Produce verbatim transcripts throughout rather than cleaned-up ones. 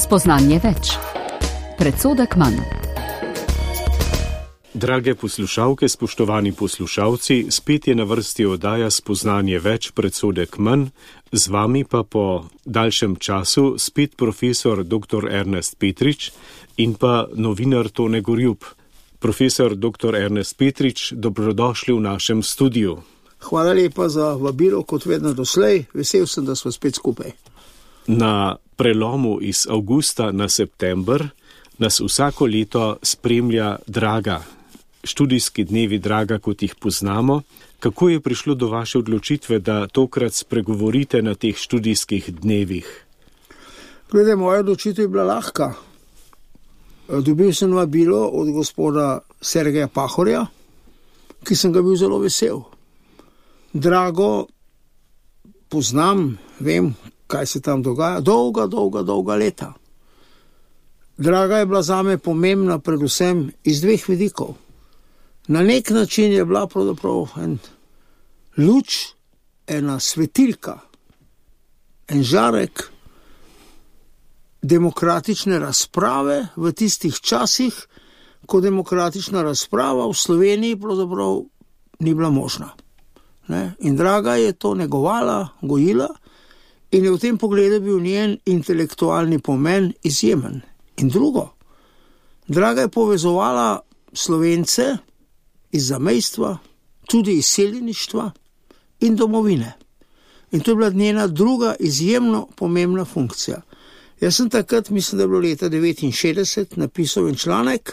Spoznanje več. Predsodek manj. Drage poslušalke, spoštovani poslušalci, spet je na vrsti oddaja Spoznanje več, predsodek manj, z vami pa po daljšem času spet profesor doktor Ernest Petrič in pa novinar Tone Gorjup. Profesor doktor Ernest Petrič, dobrodošli v našem studiu. Hvala lepa za vabilo, kot vedno doslej. Vesel sem, da smo spet skupaj. Na prelomu iz avgusta na september nas vsako leto spremlja Draga. Študijski dnevi Draga, kot jih poznamo. Kako je prišlo do vaše odločitve, da tokrat spregovorite na teh študijskih dnevih? Glede, moja odločitev je bila lahka. Dobil sem vabilo od gospoda Sergeja Pahorja, ki sem ga bil zelo vesel. Drago poznam, vem, kaj se tam dogaja, dolga, dolga, dolga leta. Draga je bila zame pomembna predvsem iz dveh vidikov. Na nek način je bila pravzaprav en luč, ena svetilka, en žarek demokratične razprave v tistih časih, ko demokratična razprava v Sloveniji pravzaprav ni bila možna. Ne? In Draga je to negovala, gojila in je v tem pogledu bil njen intelektualni pomen izjemen. In drugo, Draga je povezovala Slovence iz zamejstva, tudi iz seljeništva in domovine. In to je bila njena druga izjemno pomembna funkcija. Jaz sem takrat, mislim, da je bilo leta devetinšestdeset, napisal en članek,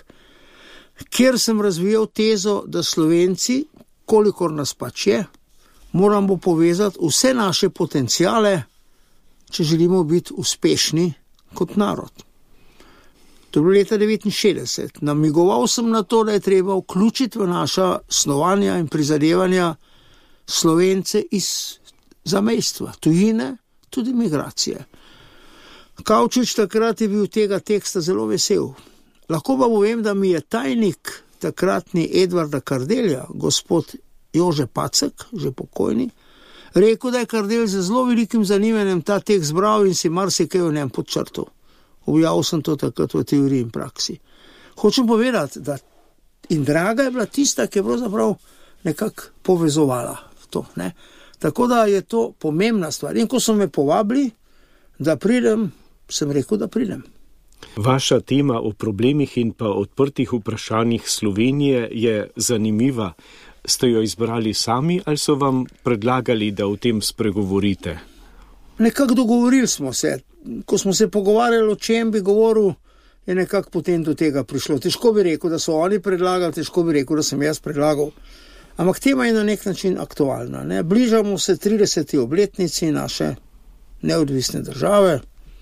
kjer sem razvijal tezo, da Slovenci, kolikor nas pač je, moramo povezati vse naše potenciale, če želimo biti uspešni kot narod. To je bilo leta devetinšestdeset. Namigoval sem na to, da je treba vključiti v naša snovanja in prizadevanja Slovence iz zamejstva, tujine, tudi migracije. Kavčič takrat je bil tega teksta zelo vesel. Lahko pa povem, da mi je tajnik takratni Edvarda Kardelja, gospod Jože Pacek, že pokojni, rekel, da je Kardelj z zelo velikim zanimanjem ta tekst bral in si marsikaj v njem podčrtal. Objavil sem to takrat v teoriji in praksi. Hočem povedati, da in Draga je bila tista, ki je pravzaprav nekako povezovala to. Ne? Tako da je to pomembna stvar. In ko so me povabili, da pridem, sem rekel, da pridem. Vaša tema o problemih in pa odprtih vprašanjih Slovenije je zanimiva. Ste jo izbrali sami ali so vam predlagali, da o tem spregovorite? Nekako dogovorili smo se. Ko smo se pogovarjali, o čem bi govoril, je nekako potem do tega prišlo. Težko bi rekel, da so oni predlagali, težko bi rekel, da sem jaz predlagal. Ampak tema je na nek način aktualna. Ne? Bližamo se trideseti obletnici naše neodvisne države.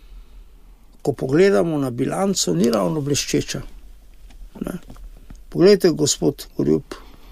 Ko pogledamo na bilanco, ni ravno bleščeča. Ne? Poglejte, gospod Gorjup,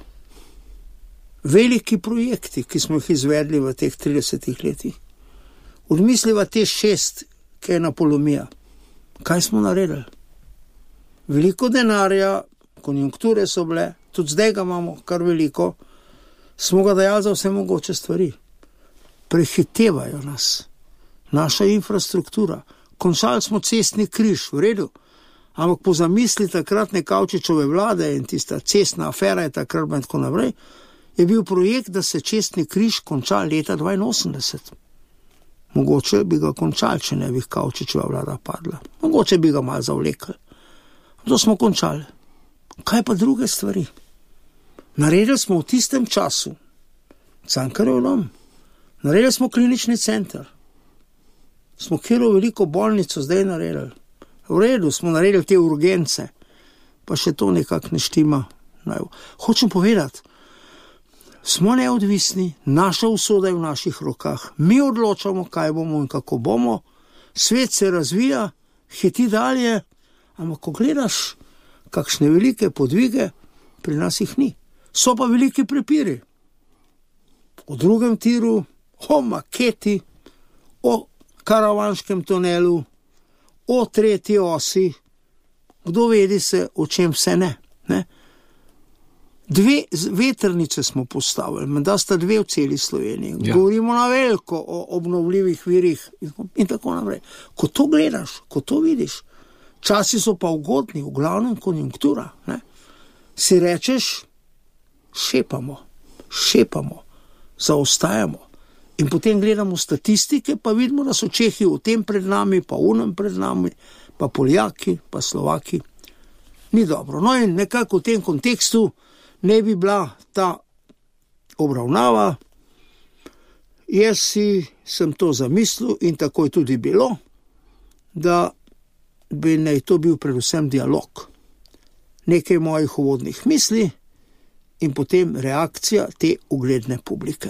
veliki projekti, ki smo jih izvedli v teh tridesetih letih. Odmisliva te šest, ki je Napolomija. Kaj smo naredili? Veliko denarja, konjunkture so bile, tudi zdaj ga imamo kar veliko, smo ga dajali za vse mogoče stvari. Prehitevajo nas. Naša infrastruktura. Končali smo cestni križ, v redu. Ampak po zamisli takratne Kavčičove vlade in tista cestna afera je takrat in tako naprej, je bil projekt, da se cestni križ konča leta dvainosemdeset. Mogoče bi ga končali, če ne bi Kavčičeva vlada padla. Mogoče bi ga malo zavlekli. To smo končali. Kaj pa druge stvari? Naredili smo v tistem času Cankarjev dom. Naredili smo klinični center. Smo kjero veliko bolnico zdaj naredili. V redu smo naredili te urgence. Pa še to nekako ne štima. Hočem povedati, smo neodvisni, naša usoda je v naših rokah. Mi odločamo, kaj bomo in kako bomo. Svet se razvija, hiti dalje, ampak ko gledaš kakšne velike podvige, pri nas jih ni. So pa veliki prepiri. O drugem tiru, o maketi, o karavanškem tunelu, o tretji osi, kdo vedi se, o čem vse ne. ne? Dve vetrnice smo postavili, menda sta dve v celi Sloveniji. Ja. Govorimo na veliko o obnovljivih virih in tako naprej. Ko to gledaš, ko to vidiš, časi so pa ugodni, v glavnem konjunktura, ne? Si rečeš, šepamo, šepamo, zaostajamo. In potem gledamo statistike, pa vidimo, da so Čehi v tem pred nami, pa unem pred nami, pa Poljaki, pa Slovaki. Ni dobro. No in nekako v tem kontekstu ne bi bila ta obravnava. Jaz si sem to zamislil in tako je tudi bilo, da bi naj to bil predvsem dialog. Nekaj mojih uvodnih misli in potem reakcija te ugledne publike.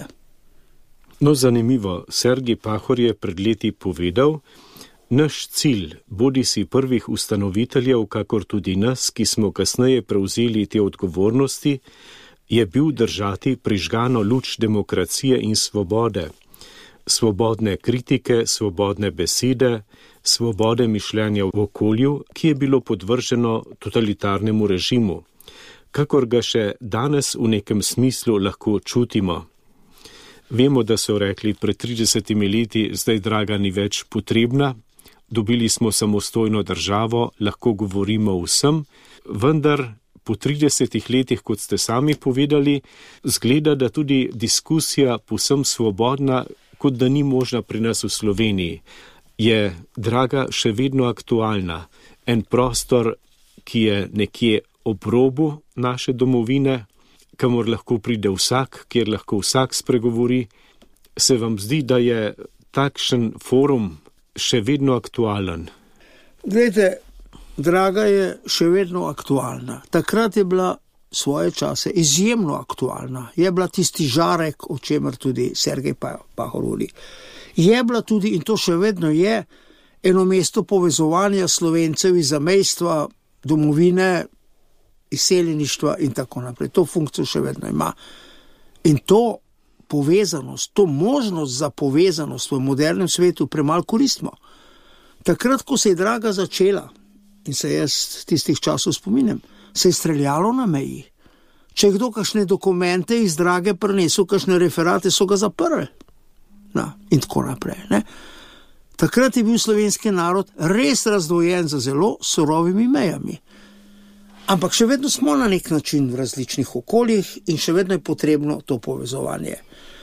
No, zanimivo, Sergij Pahor je pred leti povedal, naš cilj, bodi si prvih ustanoviteljev, kakor tudi nas, ki smo kasneje prevzeli te odgovornosti, je bil držati prižgano luč demokracije in svobode, svobodne kritike, svobodne besede, svobode mišljenja v okolju, ki je bilo podvrženo totalitarnemu režimu, kakor ga še danes v nekem smislu lahko čutimo. Vemo, da so rekli pred tridesetimi leti, zdaj draga ni več potrebna, dobili smo samostojno državo, lahko govorimo vsem, vendar po tridesetih letih, kot ste sami povedali, zgleda, da tudi diskusija povsem svobodna, kot da ni možna pri nas v Sloveniji, je draga še vedno aktualna. En prostor, ki je nekje ob robu naše domovine, kamor lahko pride vsak, kjer lahko vsak spregovori, se vam zdi, da je takšen forum še vedno aktualen? Glejte, draga je še vedno aktualna. Takrat je bila svoje čase izjemno aktualna. Je bila tisti žarek, o čemer tudi Sergij Pahor govori. Je bila tudi, in to še vedno je, eno mesto povezovanja Slovencev iz zamejstva, domovine, izseljeništva in tako naprej. To funkcijo še vedno ima. In to povezanost, to možnost za povezanost v modernem svetu premalo koristimo. Takrat, ko se je draga začela, in se jaz tistih časov spominjam, se je streljalo na meji. Če je kdo kakšne dokumente iz drage prinesel, kakšne referate, so ga zaprli. No, in tako naprej. Ne? Takrat je bil slovenski narod res razdvojen za zelo surovimi mejami. Ampak še vedno smo na nek način v različnih okoljih in še vedno je potrebno to povezovanje.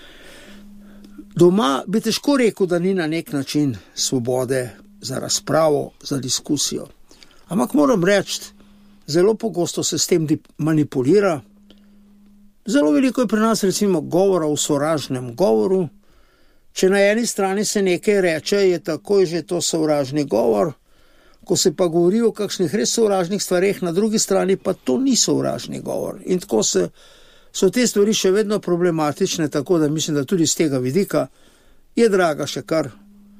Doma bi težko rekel, da ni na nek način svobode za razpravo, za diskusijo. Ampak moram reči, zelo pogosto se s tem manipulira. Zelo veliko je pri nas recimo govora o sovražnem govoru. Če na eni strani se nekaj reče, je takoj že to sovražni govor. Ko se pa govori o kakšnih res sovražnih stvareh, na drugi strani pa to ni sovražni govor. In tako se, so te stvari še vedno problematične, tako da mislim, da tudi z tega vidika je draga še kar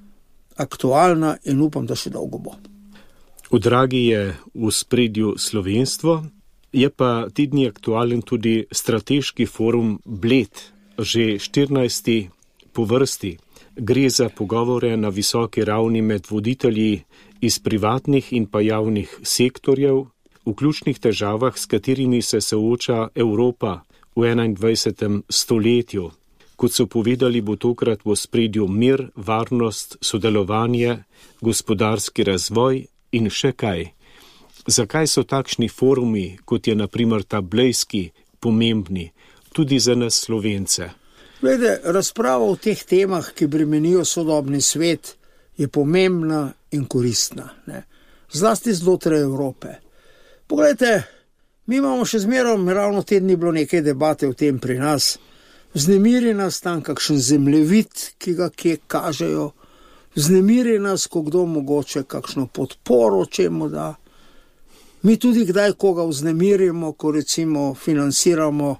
aktualna in upam, da še dolgo bo. V dragi je v spredju slovenstvo, je pa ti dni aktualen tudi strateški forum Bled, že štirinajsti po vrsti. Gre za pogovore na visoki ravni med voditelji iz privatnih in pa javnih sektorjev, v ključnih težavah, s katerimi se sooča Evropa v enaindvajsetem stoletju. Kot so povedali, bo tokrat v ospredju mir, varnost, sodelovanje, gospodarski razvoj in še kaj. Zakaj so takšni forumi, kot je na primer ta blejski, pomembni, tudi za nas Slovence? Glede, razprava o teh temah, ki bremenijo sodobni svet, je pomembna in koristna. Ne? Zlasti znotraj Evrope. Poglejte, mi imamo še zmeraj, ravno te dni bilo nekaj debate o tem pri nas. Vznemiri nas tam kakšen zemljevid, ki ga kje kažejo. Vznemiri nas, ko kdo mogoče kakšno podporo, čemu da. Mi tudi kdaj koga vznemirimo, ko recimo financiramo,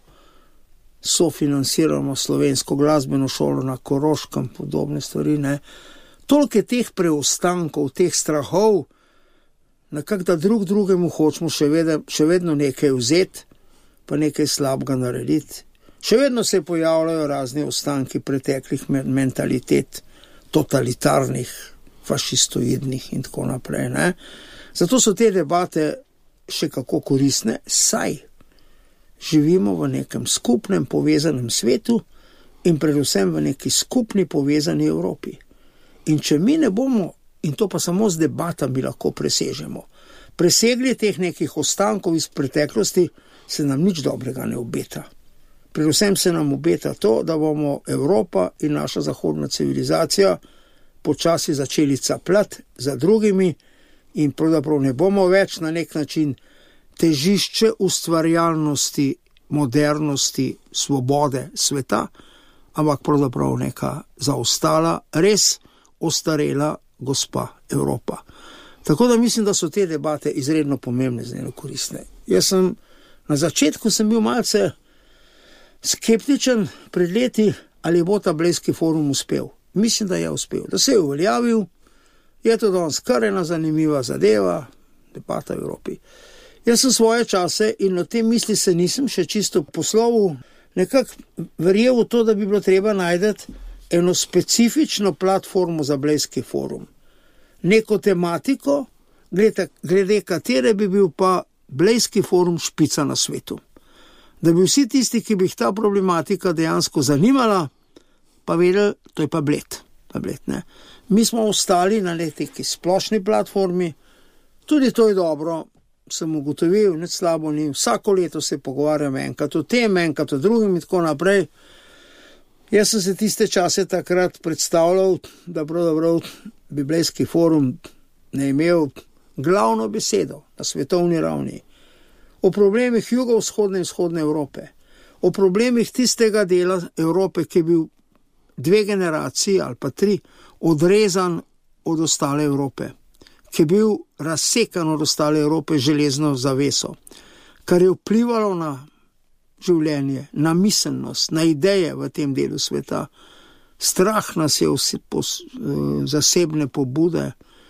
sofinanciramo slovensko glasbeno šolo na Koroškem, podobne stvari, ne. Toliko teh preostankov, teh strahov, nekako da drug drugemu hočemo še vedno, še vedno nekaj vzeti, pa nekaj slabega narediti. Še vedno se pojavljajo razni ostanki preteklih mentalitet, totalitarnih, fašistoidnih in tako naprej, ne. Zato so te debate še kako koristne, saj živimo v nekem skupnem povezanem svetu in predvsem v neki skupni povezani Evropi. In če mi ne bomo, in to pa samo z debatami lahko presežemo, presegli teh nekih ostankov iz preteklosti, se nam nič dobrega ne obeta. Predvsem se nam obeta to, da bomo Evropa in naša zahodna civilizacija počasi začeli capljati za drugimi in pravzaprav ne bomo več na nek način težišče ustvarjalnosti, modernosti, svobode sveta, ampak pravzaprav neka zaostala, res ostarela gospa Evropa. Tako da mislim, da so te debate izredno pomembne, zelo koristne. Jaz sem na začetku sem bil malce skeptičen pred leti, ali bo ta Blejski forum uspel. Mislim, da je uspel, da se je uveljavil, je to danes kar ena zanimiva zadeva, debata v Evropi. Jaz sem svoje čase in na tem misli se nisem še čisto poslovil, nekako verjel v to, da bi bilo treba najti eno specifično platformo za Blejski forum. Neko tematiko, glede, glede katere bi bil pa Blejski forum špica na svetu. Da bi vsi tisti, ki bi jih ta problematika dejansko zanimala, pa vedeli, to je pa Bled. Pa Bled, ne. Mi smo ostali na neki splošni platformi, tudi to je dobro, sem ugotovil, nič slabo ni, vsako leto se pogovarjam enkrat o tem, enkrat o drugim in tako naprej. Jaz sem se tiste čase takrat predstavljal, da pravzaprav bi Blejski forum ne imel glavno besedo na svetovni ravni o problemih jugovzhodne in vzhodne Evrope, o problemih tistega dela Evrope, ki je bil dve generaciji ali pa tri odrezan od ostale Evrope, ki je bil razsekan od ostale Evrope železno zaveso, kar je vplivalo na življenje, na miselnost, na ideje v tem delu sveta. Strah nas je vsi pos, zasebne pobude,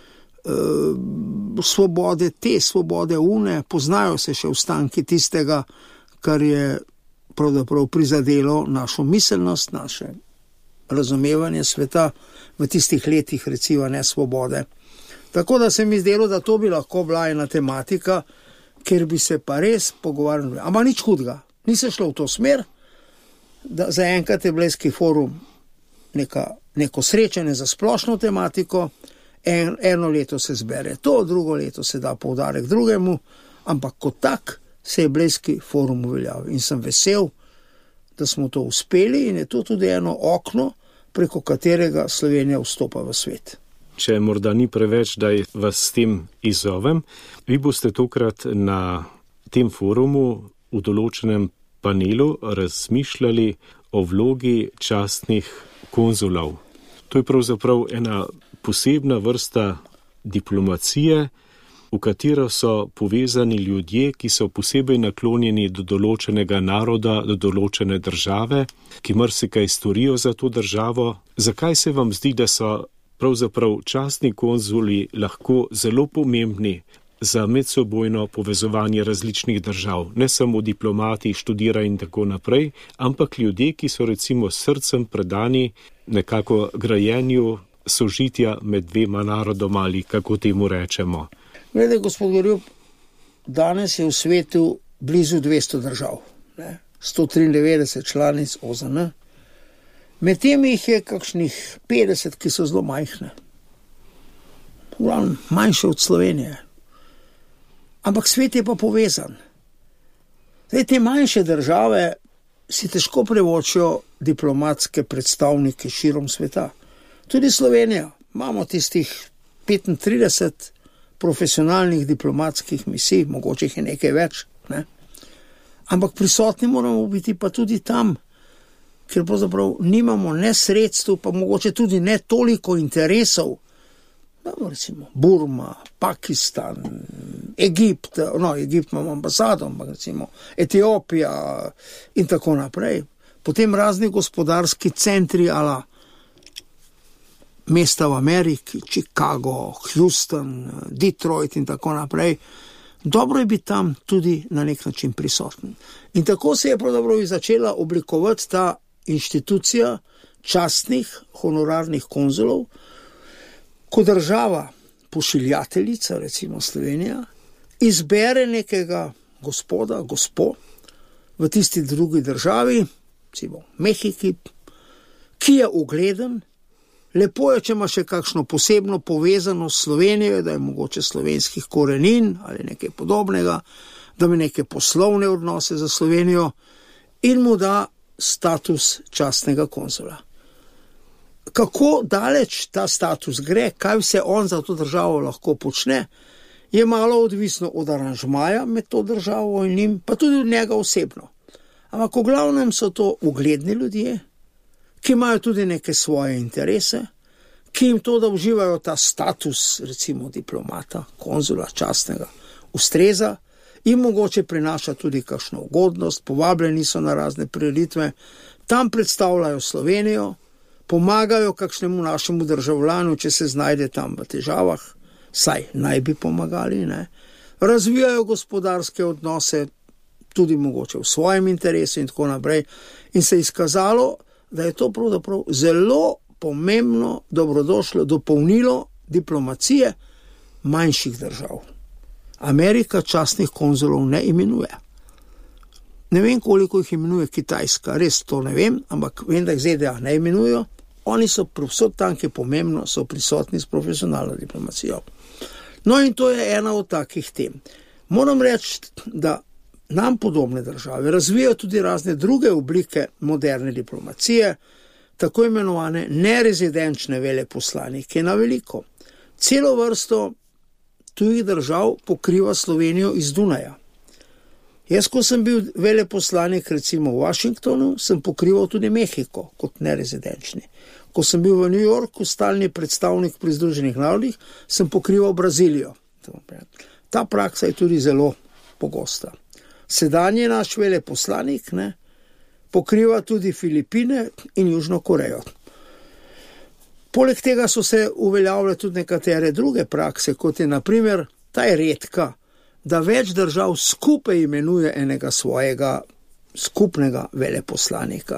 svobode te, svobode une, poznajo se še ostanki tistega, kar je pravzaprav prizadelo našo miselnost, naše razumevanje sveta v tistih letih, recimo, nesvobode. Tako da se mi zdelo, da to bi lahko bila ena tematika, kjer bi se pa res pogovarjali. Ampak nič hudega, ni se šlo v to smer, da zaenkrat je Blejski forum neka, neko srečanje za splošno tematiko, en, eno leto se zbere to, drugo leto se da poudarek drugemu, ampak kot tak se je Blejski forum uveljavil. In sem vesel, da smo to uspeli in je to tudi eno okno, preko katerega Slovenija vstopa v svet. Če morda ni preveč, da vas s tem izzovem, vi boste tokrat na tem forumu v določenem panelu razmišljali o vlogi častnih konzulov. To je pravzaprav ena posebna vrsta diplomacije, v katero so povezani ljudje, ki so posebej naklonjeni do določenega naroda, do določene države, ki marsikaj storijo za to državo. Zakaj se vam zdi, da so pravzaprav častni konzuli lahko zelo pomembni za medsebojno povezovanje različnih držav, ne samo diplomati, študira in tako naprej, ampak ljudje, ki so recimo s srcem predani nekako grajenju sožitja med dvema narodoma ali kako temu rečemo. Glede, gospod Gorjup, danes je v svetu blizu dvesto držav, ne? sto triindevetdeset članic O Z N. Med temi jih je kakšnih petdeset, ki so zelo majhne. Manjše od Slovenije. Ampak svet je pa povezan. Zdaj, te manjše države si težko privoščijo diplomatske predstavnike širom sveta. Tudi Slovenija. Imamo tistih petintrideset profesionalnih diplomatskih misij, mogoče jih je nekaj več. Ne? Ampak prisotni moramo biti pa tudi tam, ker pravzaprav nimamo ne sredstev, pa mogoče tudi ne toliko interesov. No, recimo Burma, Pakistan, Egipt, no, Egipt imamo ambasado, ampak recimo Etiopija in tako naprej. Potem razni gospodarski centri, ala mesta v Ameriki, Chicago, Houston, Detroit in tako naprej. Dobro je biti tam tudi na nek način prisoten. In tako se je pravzaprav začela oblikovati ta inštitucija častnih honorarnih konzulov, ko država pošiljateljica, recimo Slovenija, izbere nekega gospoda, gospo, v tisti drugi državi, recimo Mehiki, ki je ugleden. Lepo je, če ima še kakšno posebno povezano s Slovenijo, da je mogoče slovenskih korenin ali nekaj podobnega, da ima neke poslovne odnose za Slovenijo in mu da status častnega konzula. Kako daleč ta status gre, kaj vse on za to državo lahko počne, je malo odvisno od aranžmaja med to državo in njim, pa tudi od njega osebno. Ampak v glavnem so to ugledni ljudje, ki imajo tudi neke svoje interese, ki jim to, da uživajo ta status, recimo diplomata, konzula, častnega, ustreza in mogoče prinaša tudi kakšno ugodnost, povabljeni so na razne prireditve, tam predstavljajo Slovenijo, pomagajo kakšnemu našemu državljanu, če se znajde tam v težavah, saj naj bi pomagali, ne? Razvijajo gospodarske odnose, tudi mogoče v svojem interesu in tako naprej. In se je izkazalo, da je to pravzaprav zelo pomembno, dobrodošlo dopolnilo diplomacije manjših držav. Amerika častnih konzulov ne imenuje. Ne vem, koliko jih imenuje Kitajska, res to ne vem, ampak vem, da jih Z D A ne imenujo. Oni so vsod tam, ki je pomembno, so prisotni s profesionalno diplomacijo. No in to je ena od takih tem. Moram reči, da nam podobne države razvijajo tudi razne druge oblike moderne diplomacije, tako imenovane nerezidenčne veleposlanike na veliko. Celo vrsto tujih držav pokriva Slovenijo iz Dunaja. Jaz, ko sem bil veleposlanik recimo v Washingtonu, sem pokrival tudi Mehiko kot nerezidenčni. Ko sem bil v New Yorku stalni predstavnik pri Združenih narodih, sem pokrival Brazilijo. Ta praksa je tudi zelo pogosta. Sedanji naš veleposlanik, ne, pokriva tudi Filipine in Južno Korejo. Poleg tega so se uveljavile tudi nekatere druge prakse, kot je na primer ta je redka, da več držav skupaj imenuje enega svojega skupnega veleposlanika.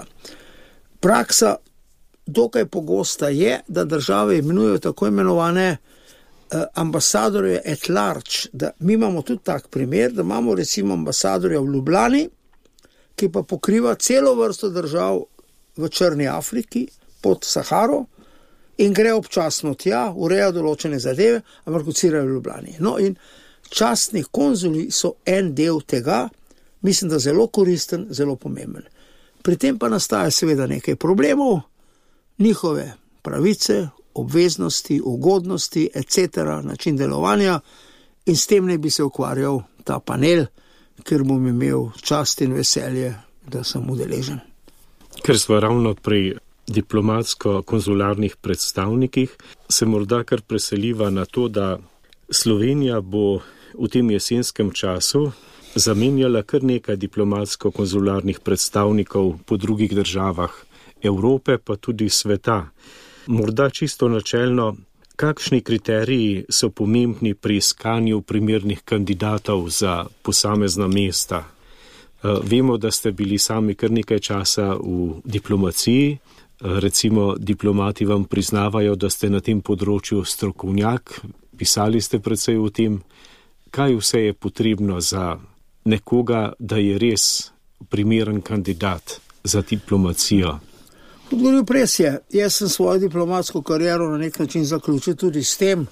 Praksa dokaj pogosta je, da države imenujejo tako imenovane eh, ambasadorje at large. Da, mi imamo tudi tak primer, da imamo recimo ambasadorja v Ljubljani, ki pa pokriva celo vrsto držav v Črni Afriki pod Saharo in gre občasno tja, ureja določene zadeve, ampak kocirajo v Ljubljani. No in častni konzuli so en del tega, mislim, da zelo koristen, zelo pomemben. Pri tem pa nastaja seveda nekaj problemov, njihove pravice, obveznosti, ugodnosti, et cetera, način delovanja in s tem ne bi se ukvarjal ta panel, ker bom imel čast in veselje, da sem udeležen. Ker smo ravno pri diplomatsko-konzularnih predstavnikih, se morda kar preseliva na to, da Slovenija bo v tem jesenskem času zamenjala kar nekaj diplomatsko-konzularnih predstavnikov po drugih državah Evrope, pa tudi sveta. Morda čisto načelno, kakšni kriteriji so pomembni pri iskanju primernih kandidatov za posamezna mesta? Vemo, da ste bili sami kar nekaj časa v diplomaciji, recimo diplomati vam priznavajo, da ste na tem področju strokovnjak, pisali ste precej o tem, kaj vse je potrebno za nekoga, da je res primeren kandidat za diplomacijo. Odgovoril pres je, jaz sem svojo diplomatsko kariero na nek način zaključil tudi s tem,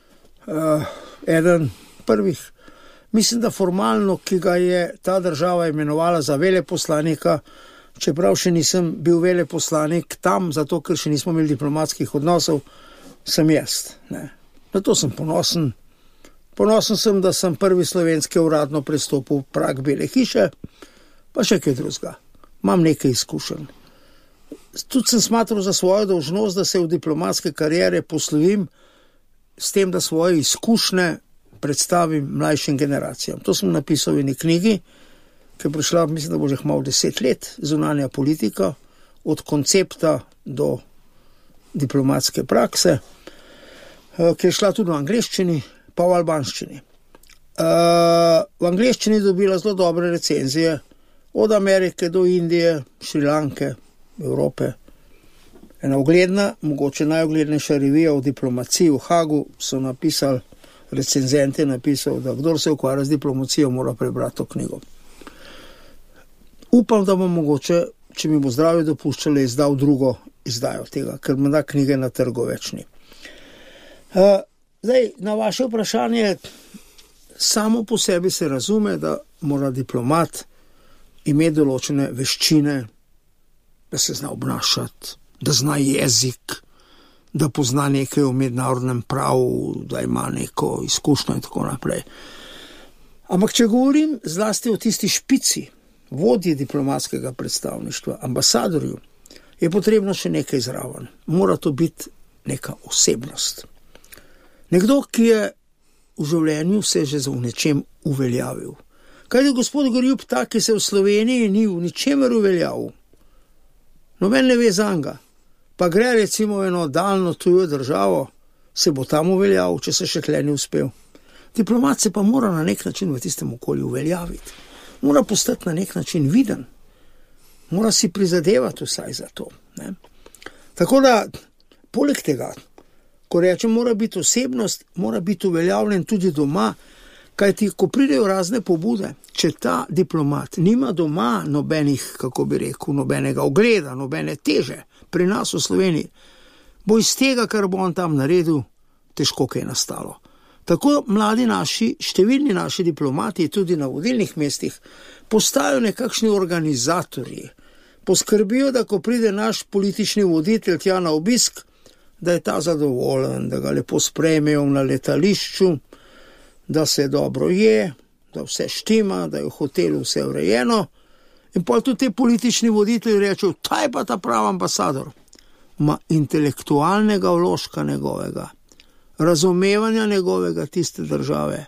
uh, eden prvih, mislim, da formalno, ki ga je ta država imenovala za veleposlanika, čeprav še nisem bil veleposlanik tam, zato ker še nismo imeli diplomatskih odnosov, sem jaz. Ne. Na to sem ponosen. Ponosen sem, da sem prvi slovenski uradno prestopil prag Bele hiše, pa še kaj drugega. Imam nekaj izkušenj. Tudi sem smatral za svojo dolžnost, da se v diplomatske kariere poslovim s tem, da svoje izkušnje predstavim mlajšim generacijam. To sem napisal v eni knjigi, ki je prišla, mislim, da bo že malo deset let, zunanja politika, od koncepta do diplomatske prakse, ki je šla tudi v angleščini, pa v albanščini. V angleščini dobila zelo dobre recenzije, od Amerike do Indije, Šrilanke, Evrope. Ena ugledna, mogoče najuglednejša revija v diplomaciji v Hagu so napisali, recenzent je napisal, da kdor se ukvarja z diplomacijo, mora prebrati to knjigo. Upam, da bom mogoče, če mi bo zdravje dopuščalo, izdal drugo izdajo tega, ker menda knjige na trgu več ni. Uh, zdaj, na vaše vprašanje, samo po sebi se razume, da mora diplomat imeti določene veščine, da se zna obnašati, da zna jezik, da pozna nekaj o mednarodnem pravu, da ima neko izkušnjo in tako naprej. Ampak če govorim zlasti o tisti špici, vodji diplomatskega predstavništva, ambasadorju, je potrebno še nekaj zraven. Mora to biti neka osebnost. Nekdo, ki je v življenju se že v nečem uveljavil. Kaj je gospod Gorjup tak, ki se v Sloveniji ni v ničemer uveljavil? Noben ne ve zanga. Pa gre recimo v eno daljno tujo državo, se bo tam uveljavil, če se še tle ni uspel. Diplomat se pa mora na nek način v tistem okolju uveljaviti. Mora postati na nek način viden. Mora si prizadevati vsaj za to. Ne? Tako da, poleg tega, ko rečem, mora biti osebnost, mora biti uveljavljen tudi doma, kajti, ko pridejo razne pobude, če ta diplomat nima doma nobenih, kako bi rekel, nobenega ogleda, nobene teže pri nas v Sloveniji, bo iz tega, kar bo on tam naredil, težko kaj nastalo. Tako mladi naši, številni naši diplomati, tudi na vodilnih mestih, postajajo nekakšni organizatorji. Poskrbijo, da ko pride naš politični voditelj tja na obisk, da je ta zadovoljen, da ga lepo sprejmejo na letališču, da se dobro je, da vse štima, da je v hotelu vse urejeno. In potem tudi te politični voditelji rečejo, ta je pa ta pravi ambasador. Ma intelektualnega vložka njegovega, razumevanja njegovega tiste države,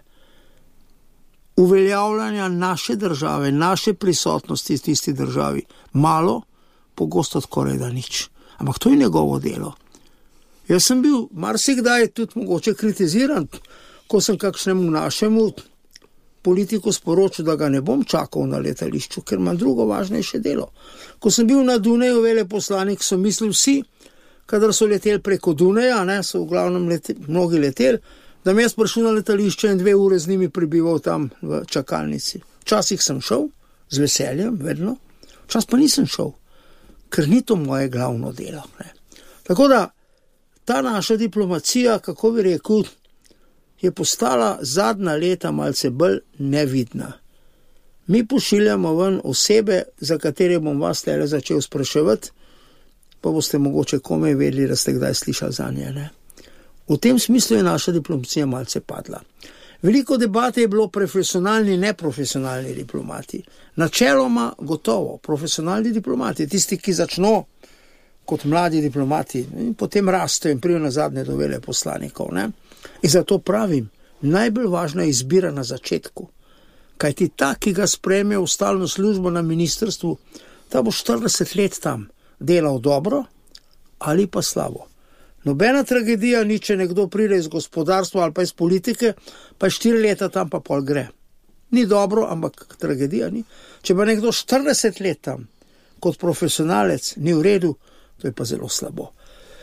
uveljavljanja naše države, naše prisotnosti v tisti državi, malo, pogosto skoraj da nič. Ampak to je njegovo delo. Jaz sem bil marsikdaj tudi mogoče kritiziran, ko sem kakšnemu našemu politiku sporočil, da ga ne bom čakal na letališču, ker imam drugo važnejše delo. Ko sem bil na Dunaju veleposlanik, so mislili vsi, kadar so leteli preko Dunaja, ne, so v glavnem lete, mnogi leteli, da me jaz prišel na letališče in dve ure z njimi prebival tam v čakalnici. Včasih sem šel, z veseljem, vedno, včasih pa nisem šel, ker ni to moje glavno delo. Ne. Tako da, ta naša diplomacija, kako bi rekel, je postala zadnja leta malce bolj nevidna. Mi pošiljamo ven osebe, za katere bom vas tele začel spraševati, pa boste mogoče komaj vedeli, da ste kdaj slišali za nje. Ne? V tem smislu je naša diplomacija malce padla. Veliko debate je bilo profesionalni in neprofesionalni diplomati. Načeloma gotovo, profesionalni diplomati, tisti, ki začno kot mladi diplomati in potem rastejo in prijo na zadnje do veleposlanikov. Ne? In zato pravim, najbolj važna je izbira na začetku. Kajti ta, ki ga sprejme v stalno službo na ministrstvu, ta bo štirideset let tam delal dobro ali pa slabo. Nobena tragedija ni, če nekdo pride iz gospodarstva ali pa iz politike, pa štiri leta tam pa pol gre. Ni dobro, ampak tragedija ni. Če pa nekdo štirideset let tam kot profesionalec ni v redu, to je pa zelo slabo.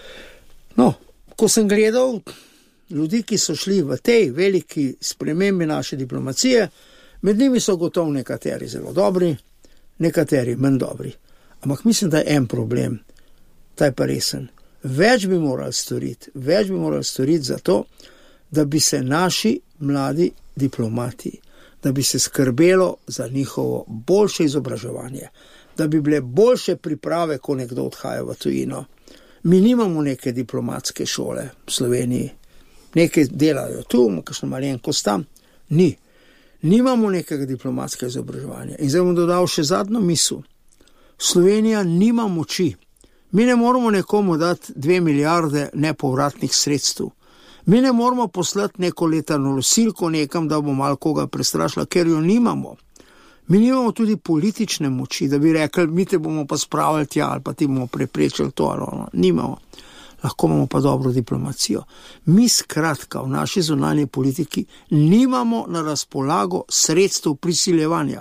No, ko sem gledal ljudi, ki so šli v tej veliki spremembi naše diplomacije, med njimi so gotovo nekateri zelo dobri, nekateri manj dobri. Ampak mislim, da je en problem, ta je pa resen. Več bi morali storiti, več bi morali storiti za to, da bi se naši mladi diplomati, da bi se skrbelo za njihovo boljše izobraževanje, da bi bile boljše priprave, ko nekdo odhaja v tujino. Mi nimamo neke diplomatske šole v Sloveniji, nekaj delajo tu, kakšno malenkost tam, ni. Nimamo nekega diplomatskega izobraževanja. In zdaj bom dodal še zadnjo misel. Slovenija nima moči. Mi ne moramo nekomu dati dve milijarde nepovratnih sredstev. Mi ne moramo poslati neko letalno nosilko nekam, da bo malo koga prestrašila, ker jo nimamo. Mi nimamo tudi politične moči, da bi rekli, mi te bomo pa spravili tja ali pa ti bomo preprečili to ali ono. Nimamo. Lahko imamo pa dobro diplomacijo. Mi skratka v naši zunanji politiki nimamo na razpolago sredstev prisiljevanja.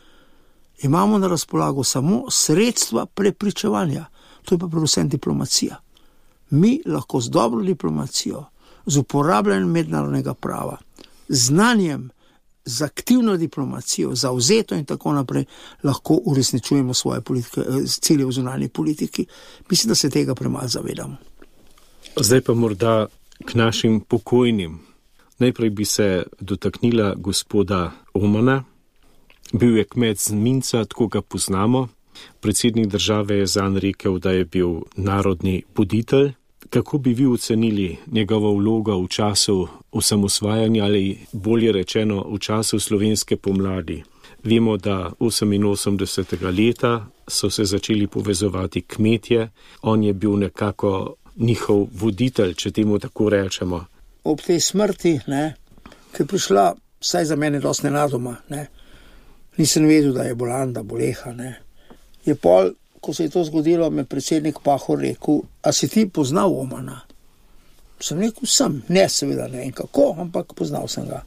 Imamo na razpolago samo sredstva prepričevanja. To je pa predvsem diplomacija. Mi lahko z dobro diplomacijo, z uporabljanjem mednarodnega prava, znanjem z aktivno diplomacijo, zavzeto in tako naprej, lahko uresničujemo svoje politike, cilje v zunanji politiki. Mislim, da se tega premalo zavedamo. Zdaj pa morda k našim pokojnim. Najprej bi se dotaknila gospoda Omana. Bil je kmet z Minca, tako ga poznamo. Predsednik države je zanj rekel, da je bil narodni buditelj. Kako bi vi ocenili njegovo vlogo v času osamosvajanja ali bolje rečeno v času slovenske pomladi? Vemo, da oseminosemdesetega leta so se začeli povezovati kmetje. On je bil nekako njihov voditelj, če temu tako rečemo. Ob tej smrti, ne, ki je prišla, vsaj za mene dosti nenadoma, ne, nisem vedel, da je bolan, da boleha, ne. Je pol, ko se je to zgodilo, me predsednik Pahor rekel, a si ti poznal Omana? Sem rekel, sem, ne seveda ne vem kako, ampak poznal sem ga.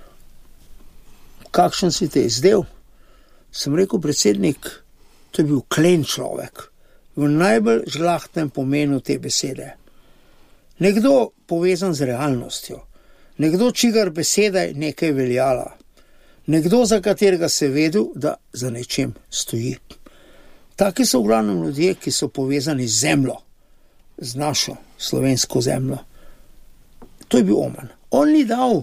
Kakšen si te izdel? Sem rekel, predsednik, to je bil klen človek, v najbolj žlahtnem pomenu te besede. Nekdo povezan z realnostjo, nekdo, čigar beseda je nekaj veljala, nekdo, za katerega se vedel, da za nečem stoji. Taki so v glavnem ljudje, ki so povezani z zemljo, z našo slovensko zemljo. To je bil Oman. On ni dal,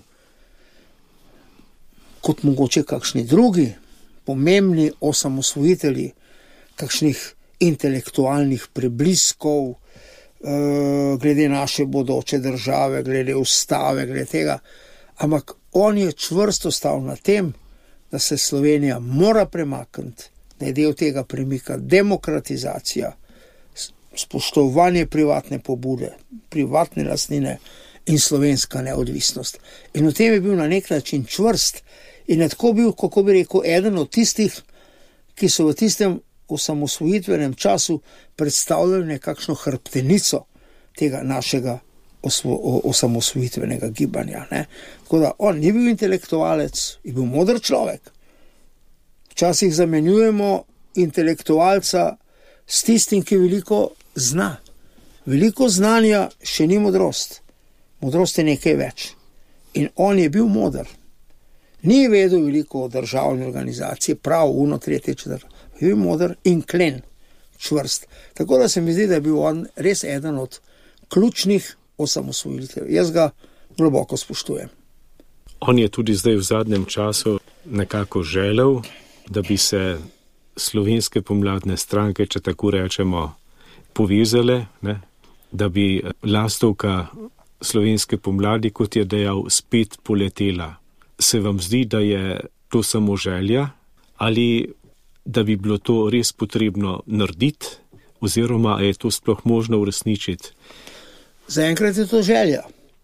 kot mogoče kakšni drugi, pomembni osamosvojitelji, kakšnih intelektualnih prebliskov, glede naše bodoče države, glede ustave, glede tega. Ampak on je čvrsto stal na tem, da se Slovenija mora premakniti, da je del tega premika demokratizacija, spoštovanje privatne pobude, privatne lastnine in slovenska neodvisnost. In v tem je bil na nek način čvrst in je tako bil, kako bi rekel, eden od tistih, ki so v tistem osamosvojitvenem času predstavljali nekakšno hrbtenico tega našega osamosvojitvenega gibanja. Ne? Tako da on ni bil intelektualec, je bil moder človek. Včasih zamenjujemo intelektualca s tistim, ki veliko zna. Veliko znanja še ni modrost. Modrost je nekaj več. In on je bil moder. Ni vedel veliko o državni organizaciji, prav uno, tretje, četrto. Je bil moder in klen, čvrst. Tako da se mi zdi, da je bil on res eden od ključnih osamosvojitev. Jaz ga globoko spoštujem. On je tudi zdaj v zadnjem času nekako želel, da bi se slovenske pomladne stranke, če tako rečemo, povezale, ne? Da bi lastovka slovenske pomladi, kot je dejal, spet poletela. Se vam zdi, da je to samo želja ali da bi bilo to res potrebno narediti, oziroma je to sploh možno uresničiti? Zaenkrat je to želja.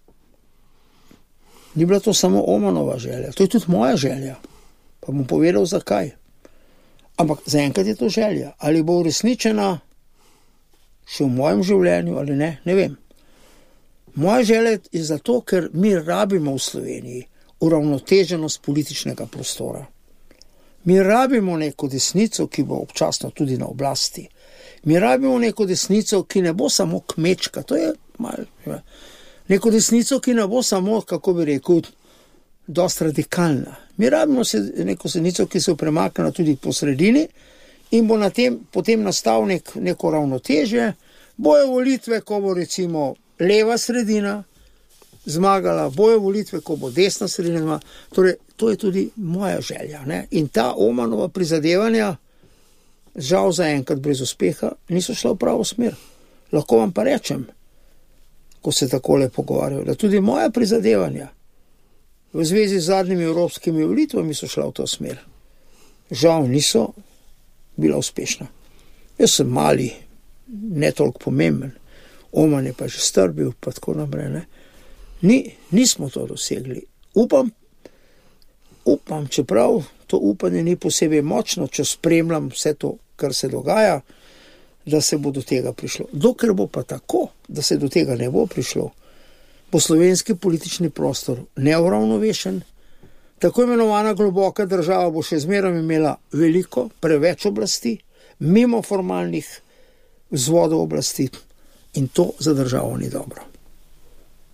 Ni bila to samo Omanova želja, to je tudi moja želja. Pa bom povedal, zakaj. Ampak zaenkrat je to želja. Ali bo uresničena še v mojem življenju ali ne, ne vem. Moja želja je zato, ker mi rabimo v Sloveniji uravnoteženost političnega prostora. Mi rabimo neko desnico, ki bo občasno tudi na oblasti. Mi rabimo neko desnico, ki ne bo samo kmečka, to je malo. Neko desnico, ki ne bo samo, kako bi rekel, dost radikalna. Mi rabimo se, neko desnico, ki se premakne tudi po sredini in bo na tem potem nastal nek, neko ravnotežje. Bojo volitve, ko bo recimo leva sredina zmagala, bojo volitve, ko bo desna sredina. Torej, to je tudi moja želja. Ne? In ta Omanova prizadevanja, žal zaenkrat brez uspeha, niso šla v pravo smer. Lahko vam pa rečem, ko se takole pogovarjajo, da tudi moja prizadevanja v zvezi z zadnjimi evropskimi volitvami so šla v to smer. Žal niso bila uspešna. Jaz sem mali, ne toliko pomemben, Oman je pa že strbil, pa tako naprej. Ne? Ni, nismo to dosegli. Upam, upam, čeprav to upanje ni posebej močno, če spremljam vse to, kar se dogaja, da se bo do tega prišlo. Dokler bo pa tako, da se do tega ne bo prišlo, bo slovenski politični prostor neuravnovešen, tako imenovana globoka država bo še zmeraj imela veliko, preveč oblasti, mimo formalnih vzvodov oblasti in to za državo ni dobro.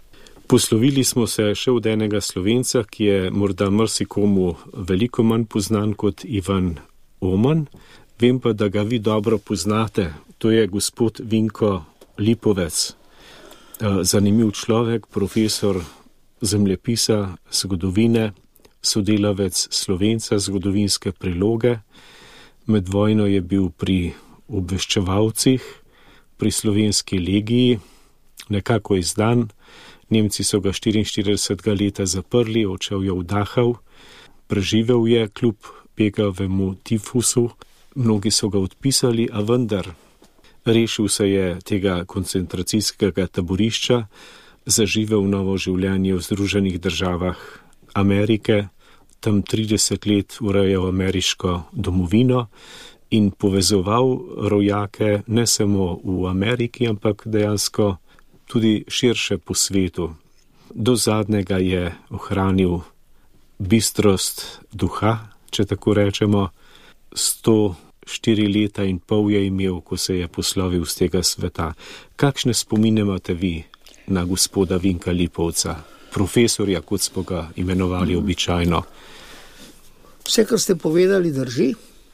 Poslovili smo se še od enega Slovenca, ki je morda marsikomu veliko manj poznan kot Ivan Oman. Vem pa, da ga vi dobro poznate. To je gospod Vinko Lipovec. Zanimiv človek, profesor zemljepisa, zgodovine, sodelavec Slovenca, zgodovinske priloge. Med vojno je bil pri obveščevalcih, pri slovenski legiji, nekako izdan. Nemci so ga štiriinštiridesetega leta zaprli, odšel je v Dachau, preživel je kljub pegavemu tifusu, mnogi so ga odpisali, a vendar rešil se je tega koncentracijskega taborišča, zaživel novo življenje v Združenih državah Amerike, tam trideset let urejal ameriško domovino in povezoval rojake ne samo v Ameriki, ampak dejansko tudi širše po svetu. Do zadnjega je ohranil bistrost duha, če tako rečemo. sto štiri leta in pol je imel, ko se je poslovil z tega sveta. Kakšne spomine imate vi na gospoda Vinka Lipovca, profesorja, kot smo ga imenovali običajno? Vse, kar ste povedali, drži.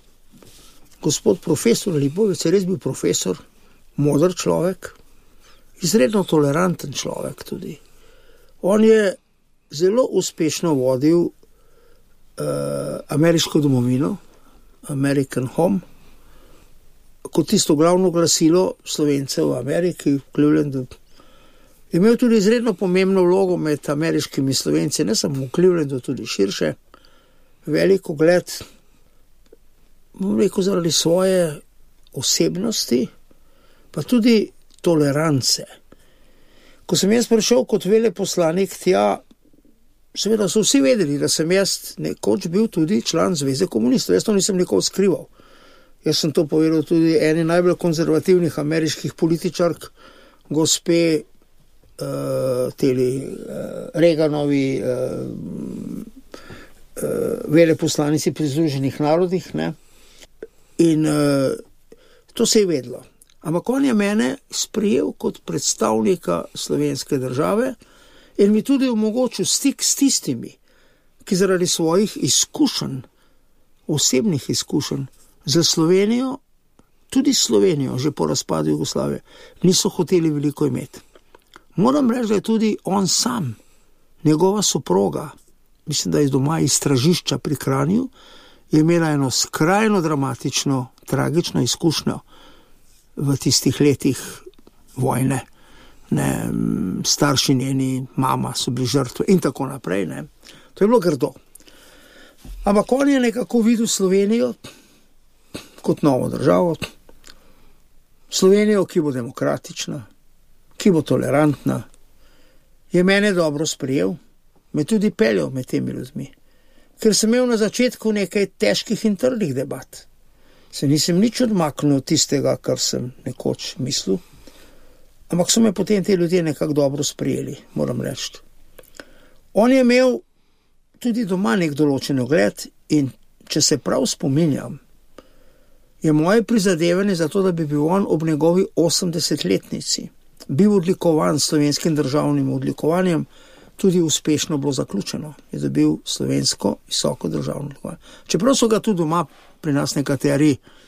Gospod profesor Lipovec je res bil profesor, moder človek, izredno toleranten človek tudi. On je zelo uspešno vodil uh, ameriško domovino, American Home, kot tisto glavno glasilo Slovencev v Ameriki, v Clevelandu. Imel tudi izredno pomembno vlogo med ameriškimi Slovenci, ne samo v Clevelandu, tudi širše. Veliko gled, bom rekel, zaradi svoje osebnosti, pa tudi tolerance. Ko sem jaz prišel kot veleposlanik tja, seveda so vsi vedeli, da sem jaz nekoč bil tudi član Zveze komunistov. Jaz to nisem nikoli skrival. Jaz sem to povedal tudi eni najbolj konzervativnih ameriških političark, gospe uh, teli uh, Reaganovi uh, veleposlanici pri Združenih narodih, ne? In uh, to se je vedlo. Ampak on je mene sprejel kot predstavnika slovenske države in mi tudi omogočil stik s tistimi, ki zaradi svojih izkušenj, osebnih izkušenj za Slovenijo, tudi Slovenijo, že po razpadu Jugoslavije, niso hoteli veliko imeti. Moram reči, da je tudi on sam, njegova soproga, mislim, da je doma iz Stražišča pri Kranju, je imela eno skrajno dramatično, tragično izkušnjo v tistih letih vojne. Ne, starši njeni, mama so bili žrtve in tako naprej. Ne. To je bilo grdo. Ampak on je nekako videl Slovenijo kot novo državo. Slovenijo, ki bo demokratična, ki bo tolerantna. Je mene dobro sprejel. Me tudi peljal med temi ljudmi, ker sem imel na začetku nekaj težkih in trdih debat. Se nisem nič odmaknil od tistega, kar sem nekoč mislil, ampak so me potem te ljudje nekako dobro sprejeli, moram reči. On je imel tudi doma nek določen ugled in če se prav spominjam, je moje prizadevanje za to, da bi bil on ob njegovi osemdesetletnici bil odlikovan s slovenskim državnim odlikovanjem, tudi uspešno bilo zaključeno. Je dobil slovensko visoko državno odlikovanje. Čeprav so ga tudi doma pri nas nekateri,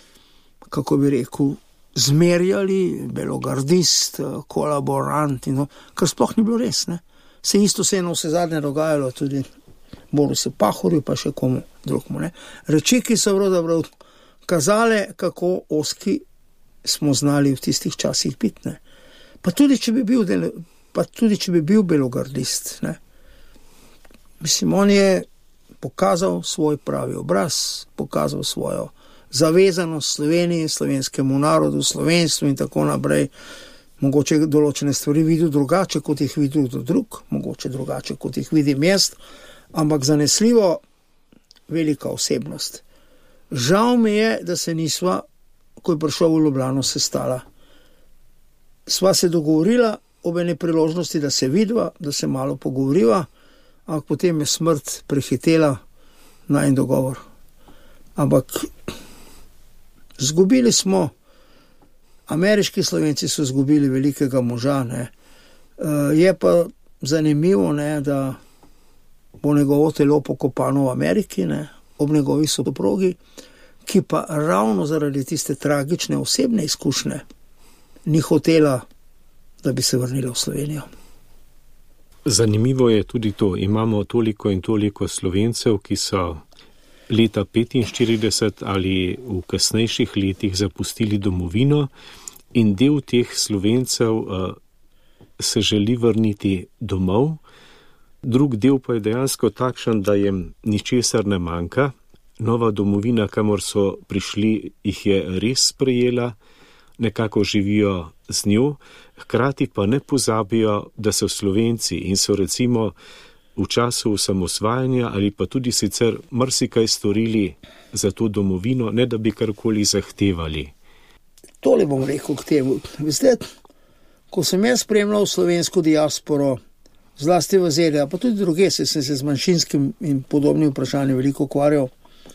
kako bi rekel, zmerjali, belogardist, kolaborant, in no, kar sploh ni bilo res. Ne? Se isto se je na vse zadnje dogajalo tudi Borisu Pahorju, pa še komu drugmu. Ne? Reči, ki so pravzaprav kazale, kako oski smo znali v tistih časih biti. Ne? Pa tudi, če bi bil del... pa tudi, če bi bil belogardist. Ne? Mislim, on je pokazal svoj pravi obraz, pokazal svojo zavezanost Sloveniji, slovenskemu narodu, slovenstvu in tako naprej. Mogoče določene stvari videl drugače, kot jih videl do drug, mogoče drugače, kot jih vidim jaz, ampak zanesljivo velika osebnost. Žal mi je, da se nisva, ko je prišel v Ljubljano, sestala. Sva se dogovorila ob ene priložnosti, da se vidva, da se malo pogovoriva, ampak potem je smrt prehitela na en dogovor. Ampak zgubili smo, ameriški Slovenci so zgubili velikega moža, ne. Je pa zanimivo, ne, da bo njegovo telo pokopano v Ameriki, ne, ob njegovi soprogi, ki pa ravno zaradi tiste tragične osebne izkušnje ni hotela, da bi se vrnila v Slovenijo. Zanimivo je tudi to, imamo toliko in toliko Slovencev, ki so leta petinštirideset ali v kasnejših letih zapustili domovino in del teh Slovencev uh, se želi vrniti domov, drug del pa je dejansko takšen, da jim ničesar ne manjka. Nova domovina, kamor so prišli, jih je res sprejela, nekako živijo z njo, hkrati pa ne pozabijo, da so Slovenci in so recimo v času osamosvajanja ali pa tudi sicer marsikaj storili za to domovino, ne da bi karkoli zahtevali. Tole bom rekel k temu. Veste, ko sem jaz spremljal slovensko diasporo, zlasti v Z D A, pa tudi druge, se sem se z manjšinskim in podobnim vprašanjem veliko ukvarjal,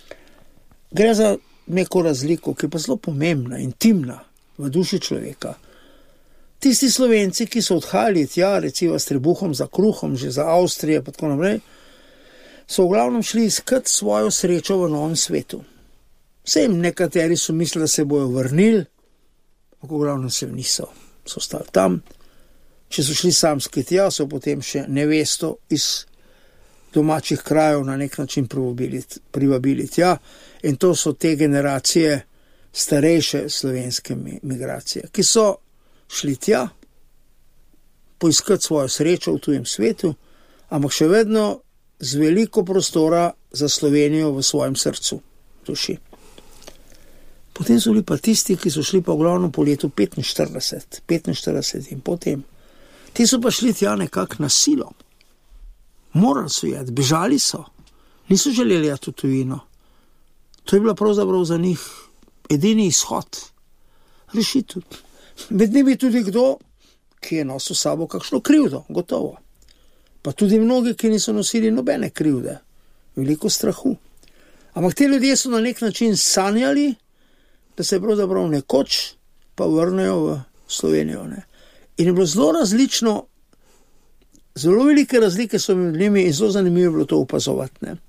gre za neko razliko, ki je pa zelo pomembna, intimna v duši človeka. Tisti Slovenci, ki so odhajali tja, recimo s trebuhom za kruhom, že za Avstrije, pa tako naprej, so v glavnem šli iskat svojo srečo v novem svetu. Vsem nekateri so mislili, da se bojo vrnili, ampak v glavnem se niso, so ostali tam. Če so šli samski tja, so potem še nevesto iz domačih krajev na nek način privabili, privabili tja, in to so te generacije starejše slovenske migracije, ki so šli tja, poiskati svojo srečo v tujem svetu, ampak še vedno z veliko prostora za Slovenijo v svojem srcu, duši. Potem so bili pa tisti, ki so šli pa v glavno po letu petinštirideset, petinštirideset in potem. Ti so pa šli tja nekako na silo. Morali so jeti, bežali so. Niso želeli jeti v tujino. To je bila pravzaprav za njih edini izhod. Rešitev. Med njimi tudi kdo, ki je nosil sabo kakšno krivdo, gotovo. Pa tudi mnogi, ki niso nosili nobene krivde. Veliko strahu. Ampak te ljudje so na nek način sanjali, da se pravzaprav nekoč pa vrnejo v Slovenijo. Ne? In je bilo zelo različno, zelo velike razlike so med njimi in zelo zanimivo je bilo to opazovati. Ne?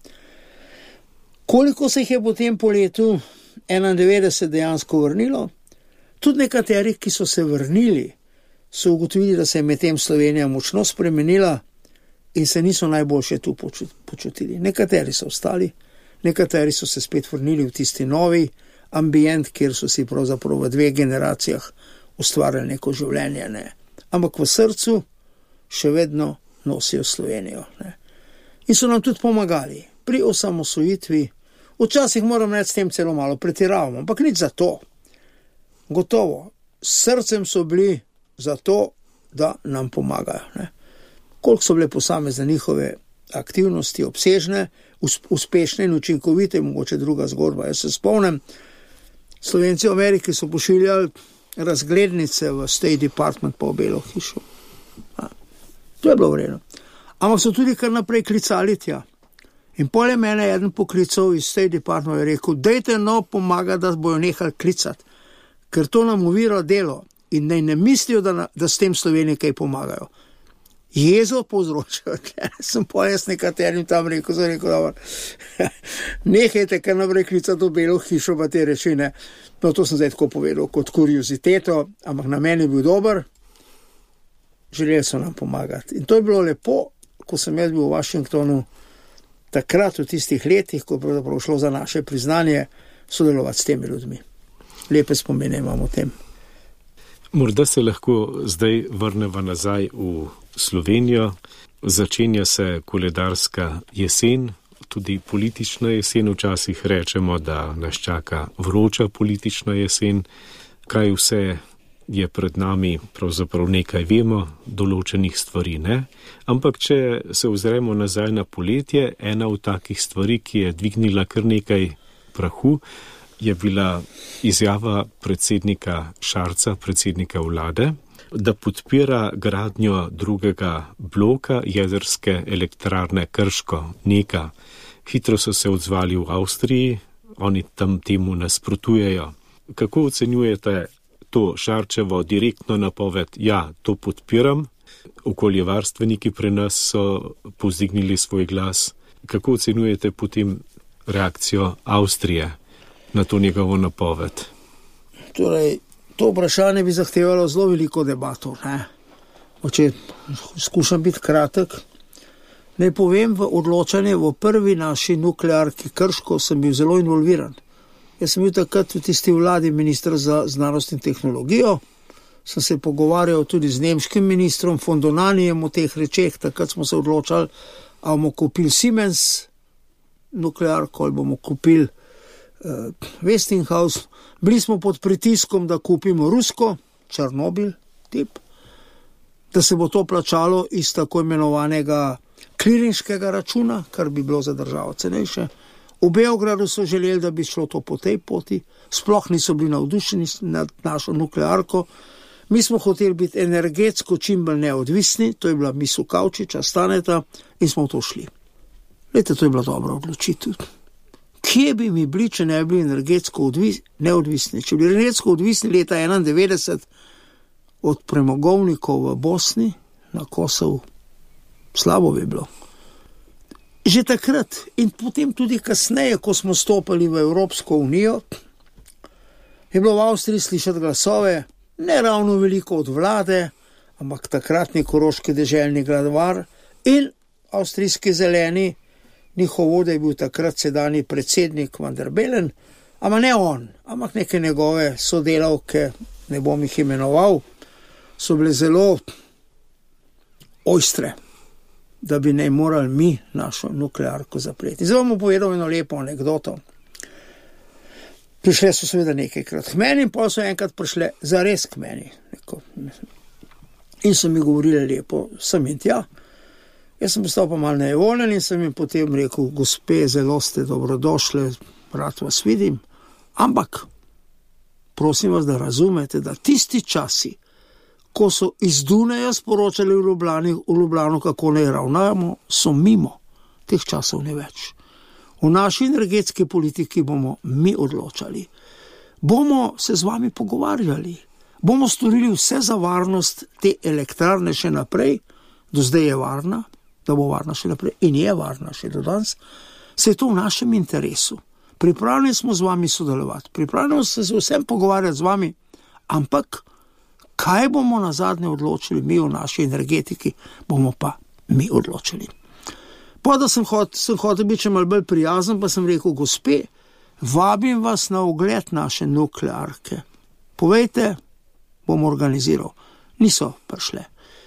Koliko se jih je potem po letu enaindevetdeset dejansko vrnilo? Tudi nekateri, ki so se vrnili, so ugotovili, da se je medtem Slovenija močno spremenila in se niso najboljše tu počutili. Nekateri so ostali, nekateri so se spet vrnili v tisti novi ambient, kjer so si pravzaprav v dveh generacijah ustvarjali neko življenje. Ne. Ampak v srcu še vedno nosijo Slovenijo. Ne. In so nam tudi pomagali pri osamosvojitvi. Včasih moram reči, s tem celo malo pretiravamo, ampak nič za to. Gotovo, s srcem so bili za to, da nam pomagajo. Ne. Koliko so bile posamezne njihove aktivnosti obsežne, uspešne in učinkovite, mogoče druga zgodba. Jaz se spomnim, Slovenci v Ameriki so pošiljali razglednice v State Department po Belo hišo. A, to je bilo vredno. Ampak so tudi kar naprej klicali tja. In pol je mene eden poklical iz State Department in rekel, dajte no pomagati, da bojo nehali klicati, ker to nam ovira delo in naj ne mislijo, da, da s tem Sloveniji kaj pomagajo. Jezo povzročajo. Sem pa jaz nekaterim tam rekel, sem rekel, da nehajte kar naprej klicati v Belo hišo, pa te reči, ne. No, to sem zdaj tako povedal kot kurioziteto, ampak na meni je bil dober. Želeli so nam pomagati. In to je bilo lepo, ko sem jaz bil v Washingtonu, takrat v tistih letih, ko je pravzaprav šlo za naše priznanje, sodelovati s temi ljudmi. Lepe spomine imamo o tem. Morda se lahko zdaj vrneva nazaj v Slovenijo. Začenja se koledarska jesen, tudi politična jesen. Včasih rečemo, da nas čaka vroča politična jesen. Kaj vse je pred nami, pravzaprav nekaj vemo, določenih stvari ne. Ampak če se ozremo nazaj na poletje, ena od takih stvari, ki je dvignila kar nekaj prahu, je bila izjava predsednika Šarca, predsednika vlade, da podpira gradnjo drugega bloka jedrske elektrarne Krško, Neka. Hitro so se odzvali v Avstriji, oni tam temu nasprotujejo. Kako ocenjujete to Šarčevo direktno napoved? Ja, to podpiram. Okoljevarstveniki pri nas so povzdignili svoj glas. Kako ocenjujete potem reakcijo Avstrije na to njegovo napoved? Torej, to vprašanje bi zahtevalo zelo veliko debato. Ne? Če skušam biti kratek, naj povem, v odločanje v prvi naši nuklearki Krško sem bil zelo involviran. Jaz sem bil takrat v tisti vladi ministra za znanost in tehnologijo, sem se pogovarjal tudi z nemškim ministrom von Donanijem o teh rečeh, takrat smo se odločali, ali bomo kupili Siemens nuklearko, ali bomo kupili uh, Westinghouse. Bili smo pod pritiskom, da kupimo rusko, Černobil tip, da se bo to plačalo iz tako imenovanega klirinškega računa, kar bi bilo za državo cenejše. V Beogradu so želeli, da bi šlo to po tej poti, sploh niso bili navdušeni nad našo nuklearko. Mi smo hoteli biti energetsko čim bolj neodvisni, to je bila misel Kavčiča, Staneta, in smo v to šli. Lejte, to je bila dobra odločitev. Kje bi mi bili, če ne bi bili energetsko odvis, neodvisni? Če bi bili energetsko odvisni leta enaindevetdeset od premogovnikov v Bosni na Kosovu, slabo bi bilo. Že takrat in potem tudi kasneje, ko smo stopili v Evropsko unijo, je bilo v Avstriji slišati glasove, ne ravno veliko od vlade, ampak takratni koroški deželni glavar in avstrijski zeleni, njihov vodja je bil takrat sedanji predsednik Van der Bellen, ampak ne on, ampak neke njegove sodelavke, ne bom jih imenoval, so bile zelo ojstre, da bi ne morali mi našo nuklearko zapreti. Zdaj vam povedal eno lepo anekdoto. Prišle so seveda nekajkrat k meni in pa so enkrat prišle zares k meni. In so mi govorili lepo sem in tja. Jaz sem postal pa malo nejevoljen in sem jim potem rekel, gospe, zelo ste dobrodošle, rad vas vidim, ampak prosim vas, da razumete, da tisti časi, ko so iz Dunaja sporočali v Ljubljani, v Ljubljano, kako ne ravnamo, so mimo. Teh časov ne več. V naši energetski politiki bomo mi odločali. Bomo se z vami pogovarjali. Bomo storili vse za varnost te elektrarne še naprej. Do zdaj je varna, da bo varna še naprej in je varna še do danes. Se je to v našem interesu. Pripravljeni smo z vami sodelovati. Pripravljeni smo se vsem pogovarjati z vami, ampak kaj bomo na zadnje odločili mi v naši energetiki, bomo pa mi odločili. Pa da sem hotel, sem hotel biti malo bolj prijazen, pa sem rekel, gospe, vabim vas na ogled naše nuklearke. Povejte, bom organiziral. Niso prišle.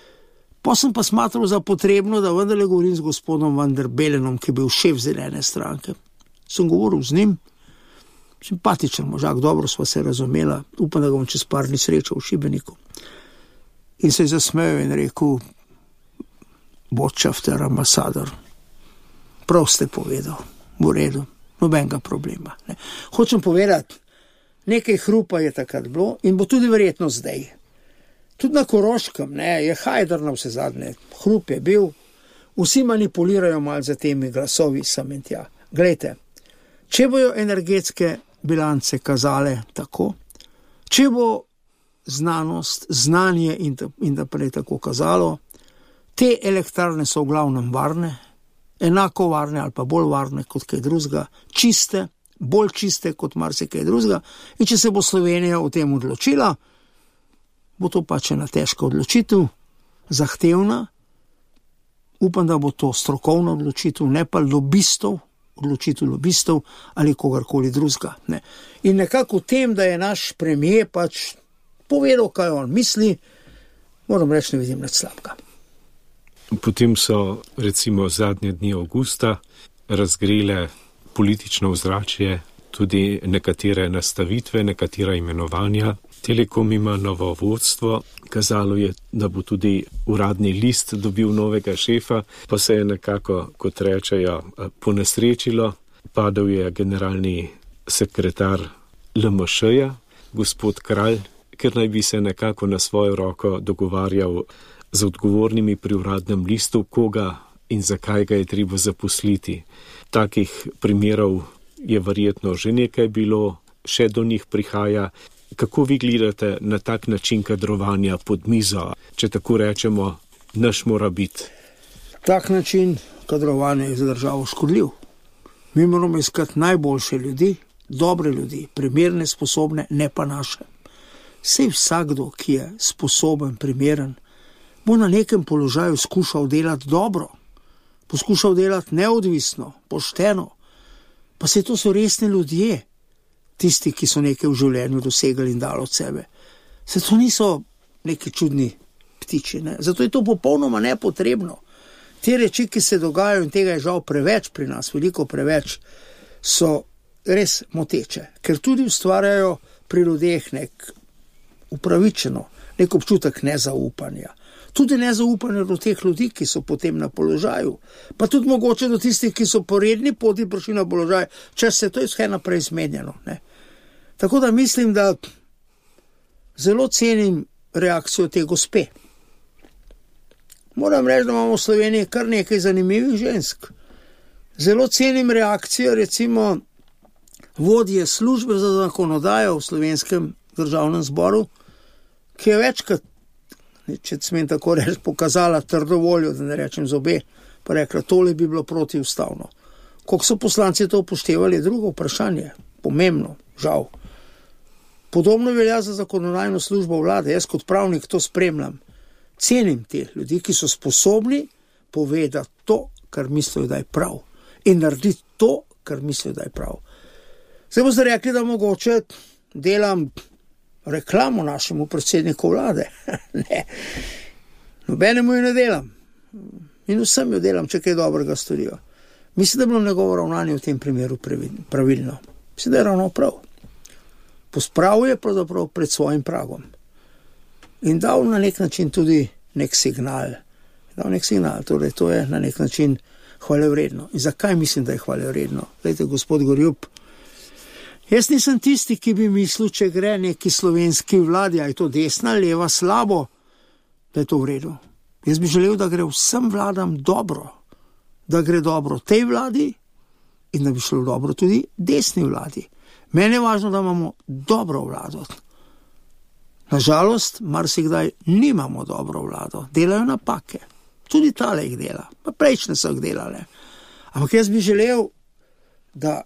Pa sem pa smatral za potrebno, da vendarle govorim z gospodom Van der Bellenom, ki je bil šef zelene stranke. Sem govoril z njim, simpatičen možak, dobro sva se razumela, upam, da ga bom čez par dni srečal v Šibeniku. In se je zasmejal in rekel, Botschafter, ambasador, prav ste povedal, v redu, nobenega problema. Ne. Hočem povedati, nekaj hrupa je takrat bilo in bo tudi verjetno zdaj. Tudi na Koroškem, ne, je Hajder na vse zadnje, hrup je bil, vsi manipulirajo malo za temi glasovi sem in tja. Glejte, če bojo energetske bilance kazale tako, če bo znanost, znanje in, in da prej tako kazalo, te elektrarne so v glavnem varne, enako varne ali pa bolj varne kot kaj drugega, čiste, bolj čiste kot marsikaj drugega. In če se bo Slovenija o tem odločila, bo to pač ena težka odločitev, zahtevna, upam, da bo to strokovna odločitev, ne pa lobistov, odločitev lobistov ali kogarkoli drugega. Ne. In nekako v tem, da je naš premier pač povedal, kaj on misli, moram reči, ne vidim nič slabega. Potem so recimo zadnje dni avgusta razgrile politično ozračje, tudi nekatere nastavitve, nekatera imenovanja. Telekom ima novo vodstvo, kazalo je, da bo tudi uradni list dobil novega šefa, pa se je nekako, kot rečejo, ponesrečilo. Padel je generalni sekretar L M Š-ja, gospod Kralj, ker naj bi se nekako na svojo roko dogovarjal z odgovornimi pri uradnem listu, koga in zakaj ga je treba zaposliti. Takih primerov je verjetno že nekaj bilo, še do njih prihaja. Kako vi gledate na tak način kadrovanja pod mizo, če tako rečemo, naš mora biti? Tak način kadrovanja je za državo škodljiv. Mi moramo iskati najboljše ljudi, dobre ljudi, primerne, sposobne, ne pa naše. Sej vsakdo, ki je sposoben, primeren, bo na nekem položaju skušal delati dobro, poskušal delati neodvisno, pošteno. Pa se to so resni ljudje, tisti, ki so nekaj v življenju dosegali in dali od sebe. Se to niso neki čudni ptiči, ne? Zato je to popolnoma nepotrebno. Te reči, ki se dogajajo, in tega je žal preveč pri nas, veliko preveč, so res moteče, ker tudi ustvarjajo pri ljudeh nek upravičeno, nek občutek nezaupanja. Tudi nezaupanje do teh ljudi, ki so potem na položaju, pa tudi mogoče do tistih, ki so po redni poti prišli na položaj, če se to je vse naprej zmenjeno, ne. Tako da mislim, da zelo cenim reakcijo te gospe. Moram reči, da imamo v Sloveniji kar nekaj zanimivih žensk. Zelo cenim reakcijo recimo vodje službe za zakonodajo v Slovenskem državnem zboru, ki je večkrat, če smem tako reči, pokazala trdo voljo, da ne rečem zobe, pa rekla, tole bi bilo protiustavno. Koliko so poslanci to upoštevali, je drugo vprašanje, pomembno, žal. Podobno velja za zakonodajno službo vlade, jaz kot pravnik to spremljam. Cenim te ljudi, ki so sposobni povedati to, kar mislijo, da je prav, in narediti to, kar mislijo, da je prav. Zdaj boste rekli, da mogoče delam reklamo našemu predsedniku vlade. Ne, nobenemu jo ne delam. In vsem jo delam, če kaj dobrega storijo. Mislim, da je bilo njegovo ravnanje v tem primeru pravilno. Mislim, da je ravno prav. Pospravil je pravzaprav pred svojim pragom. In dal na nek način tudi nek signal. Dal nek signal, torej to je na nek način hvalevredno. In zakaj mislim, da je hvalevredno? Glejte, gospod Gorjup, jaz nisem tisti, ki bi mislil, če gre neki slovenski vladi, a je to desna, leva, slabo, da je to v redu. Jaz bi želel, da gre vsem vladam dobro, da gre dobro tej vladi in da bi šlo dobro tudi desni vladi. Meni je važno, da imamo dobro vlado. Nažalost, marsikdaj nimamo dobro vlado, delajo napake. Tudi tale jih dela, pa prejšnje so jih delale. Ampak jaz bi želel, da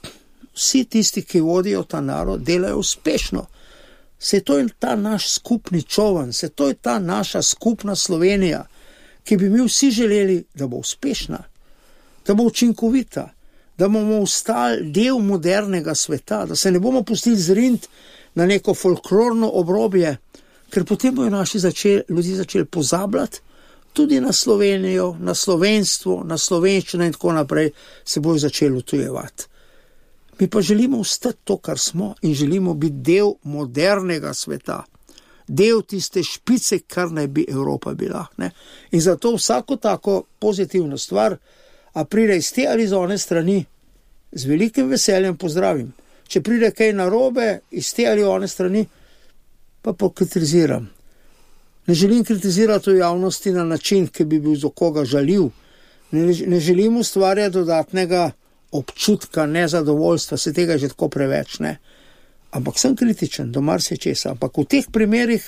vsi tisti, ki vodijo ta narod, delajo uspešno. Se to je ta naš skupni čovan, se to je ta naša skupna Slovenija, ki bi mi vsi želeli, da bo uspešna, da bo učinkovita, da bomo ostali del modernega sveta, da se ne bomo pustili zriniti na neko folklorno obrobje, ker potem bojo naši začeli, ljudi začeli pozabljati, tudi na Slovenijo, na slovenstvo, na slovenščino in tako naprej se bojo začeli utujevati. Mi pa želimo ostati to, kar smo, in želimo biti del modernega sveta, del tiste špice, kar naj bi Evropa bila. Ne? In zato vsako tako pozitivno stvar, a pride iz te ali iz one strani, z velikim veseljem pozdravim. Če pride kaj narobe iz te ali one strani, pa pokritiziram. Ne želim kritizirati v javnosti na način, ki bi bil za koga žaljiv. Ne, ne želim ustvarjati dodatnega občutka nezadovoljstva, se tega že tako preveč, ne. Ampak sem kritičen do marsičesa. Ampak v teh primerih,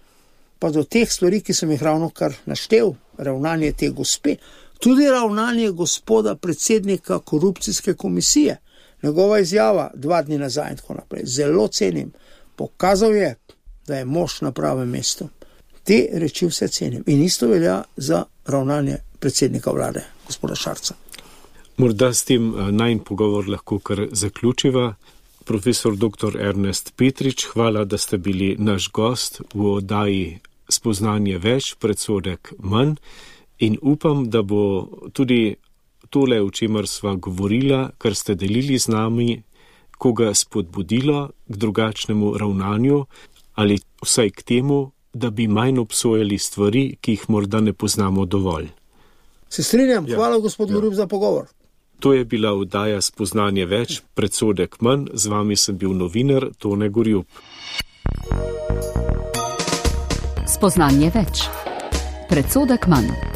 pa do teh stvari, ki sem jih ravno kar naštel, ravnanje te gospe, tudi ravnanje gospoda predsednika korupcijske komisije, njegova izjava dva dni nazaj in tako naprej, zelo cenim. Pokazal je, da je mož na pravem mestu. Te reči vse cenim. In isto velja za ravnanje predsednika vlade, gospoda Šarca. Morda s tem najin pogovor lahko kar zaključiva. Profesor doktor Ernest Petrič, hvala, da ste bili naš gost v oddaji Spoznanje več, predsodek manj, in upam, da bo tudi tole, o čemer sva govorila, kar ste delili z nami, koga spodbudilo k drugačnemu ravnanju ali vsaj k temu, da bi manj obsojali stvari, ki jih morda ne poznamo dovolj. Se strinjam, ja. Hvala gospod Gorjup ja. za pogovor. To je bila oddaja Spoznanje več, predsodek manj, z vami sem bil novinar Tone Gorjup. Spoznanje več, predsodek manj.